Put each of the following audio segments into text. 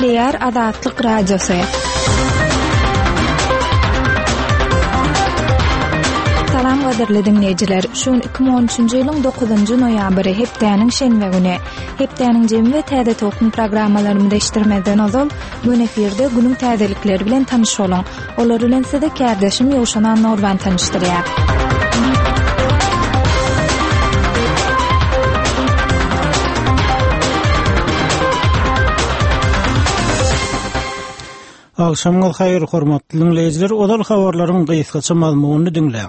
Gepleýär Azatlyk Radiosy. Salam gaderli dinleyijiler. Şun 2013-nji ýylyň 9-njy noýabry hepdeniň şenbe güni. Hepdeniň jemgy täze tokun programmalaryny değiştirmeden ozal bu eferde günüň täzelikleri bilen tanışolan. Olar bilen size kardeşim Ýowşan Norban tanışdyrýar. Akşamyňyz haýyr, hormatly dinleýijiler. Odal habarlaryň gysgaça mazmunyny dinleýän.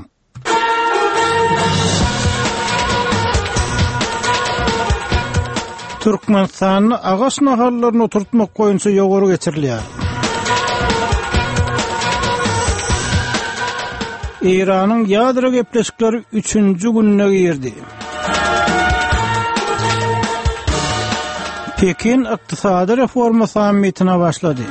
Türkmenistanyň agaç naharlaryny oturtmak goýunça ýogary geçirilýär. Iranyň ýadro gepleşikleri 3-nji gününe girdi. Pekin ykdysady reforma sammitine başlady.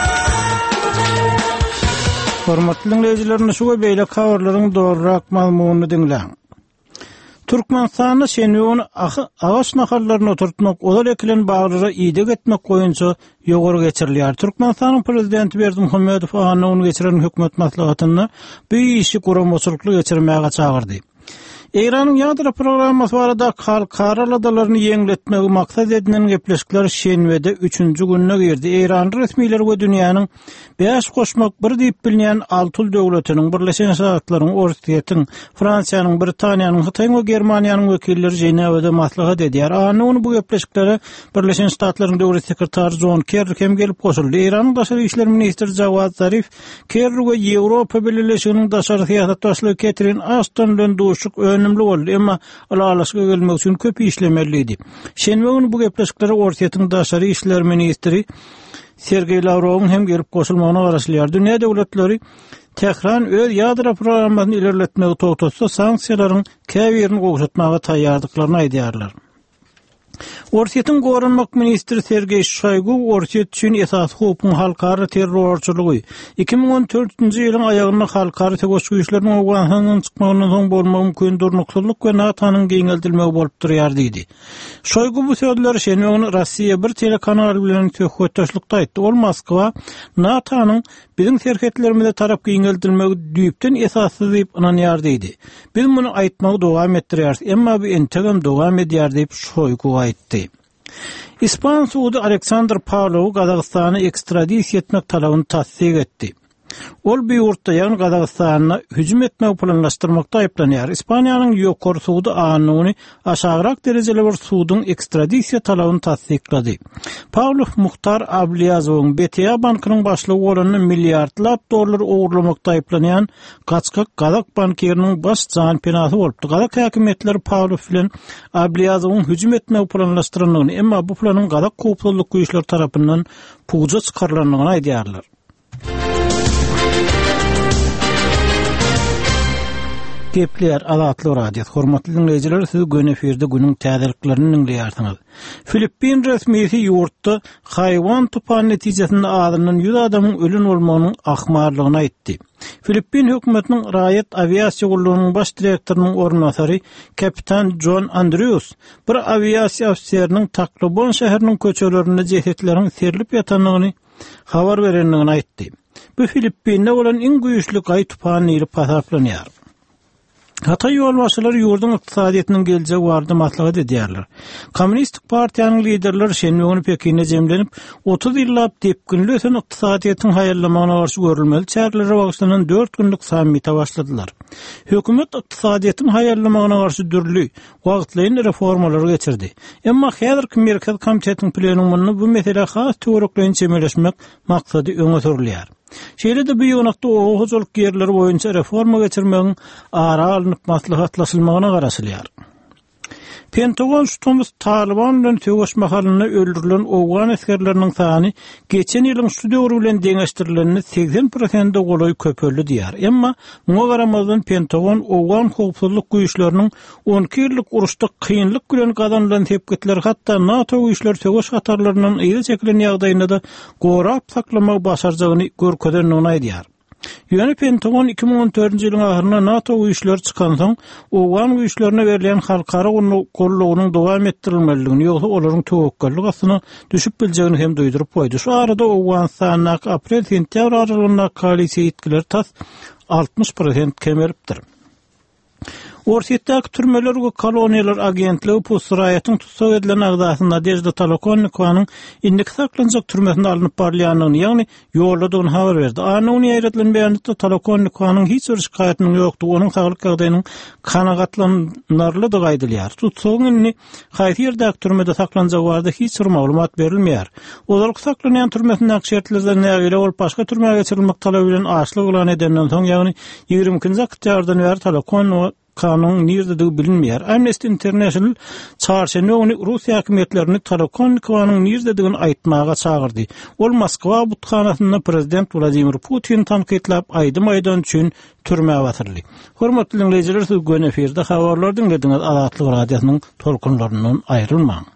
Hormatly dinleyijiler, şu beýle habarlaryň dogrurak mazmunyny dinleýän. Türkmenistanyň şenýüň agaç naharlaryny oturtmak, olar ekilen baglyra ýydyk etmek goýunça ýogary geçirilýär. Türkmenistanyň prezidenti Berdimuhammedow anyny geçiren hökümet maslahatyny bu işi guramaçylykly geçirmäge çagyrdy. Iranyň ýadro programmasy barada halkara aladalarını ýeňletmegi maksat edilen gepleşikler şenbede 3-nji gününe girdi. Iran resmiýetleri we dünýäniň 5 goşmak bir diýip bilinýän 6 döwletiniň, Birleşen Ştatlaryň, Ortiýetiň, Fransiýanyň, Britaniýanyň, Hytaýyň we Germaniýanyň wekilleri Jenewede maslahat edýär. Anyny bu gepleşiklere Birleşen Ştatlaryň döwlet sekretary John Kerry hem gelip goşuldy. Iranyň daşary işler ministri Jawad Zarif, Kerry we Ýewropa Birleşiginiň daşary syýasat başlygy Catherine Ashton bilen duşuk önemli boldy, emma alalaşyga gelmek üçin köp işlemeliydi. Şenbe günü bu gepleşiklere Ortiýetiň daşary işler ministri Sergey Lavrowyň hem gelip goşulmagyna garaşylýar. Dünýä döwletleri Tehran öz ýadro programmasyny ilerletmegi togtatsa, sanksiýalaryň käbirini gowşatmaga taýýardyklaryny aýdýarlar. Ortiýetiň gorunmak ministri Sergey Shoygu Ortiýet üçin esas hukm halkara terrorçylygy 2014-nji ýylyň aýagyna halkara tegoş güýçleriniň Awganistanyň çykmagynyň soň bolmagy mümkin durnuklyk we NATO'nyň geňeldirmegi bolup durýar diýdi. Shoygu bu sözleri şenýüň Rossiýa bir telekanal bilen töhfetdaşlykda aýtdy. Ol Moskwa NATO'nyň bizim serhetlerimizde tarap geňeldirmegi düýpden esassyz diýip inanýar diýdi. Biz muny aýtmagy dowam etdirýäris, emma bu entegem dowam edýär diýip Shoygu aýtdy. İspan suudi Aleksandr Pavlov Gazagystany ekstradisiýa etmek talabyny tasdik etdi. Ol bir ýurtda ýa-ni Gazagystana hüjüm etmek planlaşdyrmakda aýplanýar. Ispaniýanyň ýokary suudi anyny aşagyrak derejeli bir suudun ekstradisiýa talabyny tasdiklady. Pavlov Muhtar Ablyazowň BTA bankynyň başlygy bolan milliardlap dollar ogurlamakda aýplanýan Gaçkak Gazak bankieriniň baş jan penasy bolupdy. Gazak häkimetleri Pavlov bilen Ablyazowň hüjüm etmek planlaşdyranlygyny, emma bu planyň Gazak kopullyk güýçler tarapyndan puja çykarlanlygyny aýdýarlar. Gepler Azatlyk Radio. Hormatly dinleyijiler, siz gün eferde günüň täzeliklerini dinleýärsiňiz. Filippin resmiýeti ýurtda haýwan tupany netijesinde adynyň 100 adamyň ölüm bolmagynyň ahmarlygyny aýtdy. Filippin hökümetiniň raýat aviasiýa gullugynyň baş direktorynyň ornatary kapitan John Andrews bir aviasiýa ofisieriniň Taklobon şäheriniň köçelerinde jehetleriň serilip ýatanlygyny habar berenligini aýtdy. Bu Filippinde bolan iň güýçli gaý tupany ýyly hasaplanýar. Hatay ýolbaşçylary ýurdun ykdysadyýetynyň geljegi barada maslahat edýärler. Kommunistik partiýanyň liderleri şenbe günü Pekin'e jemlenip 30 ýyllap tepkinli ösen ykdysadyýetyň haýarlamagyna garşy görülmeli çärelere bagşlanan 4 günlük sammita başladylar. Hökümet ykdysadyýetyň haýarlamagyna garşy dürli wagtlaýan reformalary geçirdi. Emma häzirki Merkez Komitetiň plenumuny bu mesele has töwerekleýän çemeleşmek maksady öňe sürilýär. Şeýle-de bu ýoňakda oğuzlyk ýerleri boýunça reforma geçirmegiň ara alınıp maslahatlaşylmagyna garaşylýar. Pentagon şutumuz Taliban bilen töweşmek halyna öldürilen Awgan askerleriniň sany geçen ýylyň şu döwri bilen deňeşdirilenini 80% golaý köpeldi diýär. Emma muňa garamazdan Pentagon Awgan howpsuzlyk güýçleriniň 12 ýyllyk uruşda kynlyk bilen gazanylan tepkitler, hatda NATO güýçleri töweş hatarlarynyň ýyly çekilen ýagdaýynda da gorap saklamak başarjagyny görkezenligini aýdýar. Ýöne Pentagon 2014-nji ýylyň ahyryna NATO güýçleri çykan soň, Owgan güýçlerine berilen halkara gollugynyň dowam etdirilmeligini ýogsa olaryň towakkallyk asyny düşüp biljegini hem duýdurup goýdy. Şu arada Owganistanyň aprel-sentýabr aralygynda koalisiýa ýetkileri tas 60% kemeripdir. Orsiýetdäki türmeler we koloniýalar agentligi Pusraýatyň tutsak edilen agdasyny Nadejda Tolokonnikowanyň indik saklanjak türmesinde alınıp barýanyny, ýagny ýolladygyny habar berdi. Anony ýeretilen beýanatda Tolokonnikowanyň hiç bir şikaýatynyň ýokdugy, onuň saglyk ýagdaýynyň kanagatlanarlydygy aýdylýar. Tutsagyny haýsy ýerdäki türmede saklanjak barada hiç bir maglumat berilmeýär. Olar saklanýan türmesindäki şertlerden nägile bolup başga türmäge geçirilmek talaby bilen aşlyk ulan edenden soň, ýagny 22-nji oktýabrdan beri Tolokonnikov kanun nirde bilinmeýär. Amnesty International çarşamba günü Russiýa hökümetlerini Tolokonnikowanyň nirdedigini aýtmaga çagyrdy. Ol Moskwa buthanasynda prezident Vladimir Putin tanqidlap aýdym üçin türmäge batyrdy. Hormatly dinleýijiler, siz göneferde habarlar dinlediňiz. Azatlyk radiosynyň tolkunlaryndan aýrylmaň.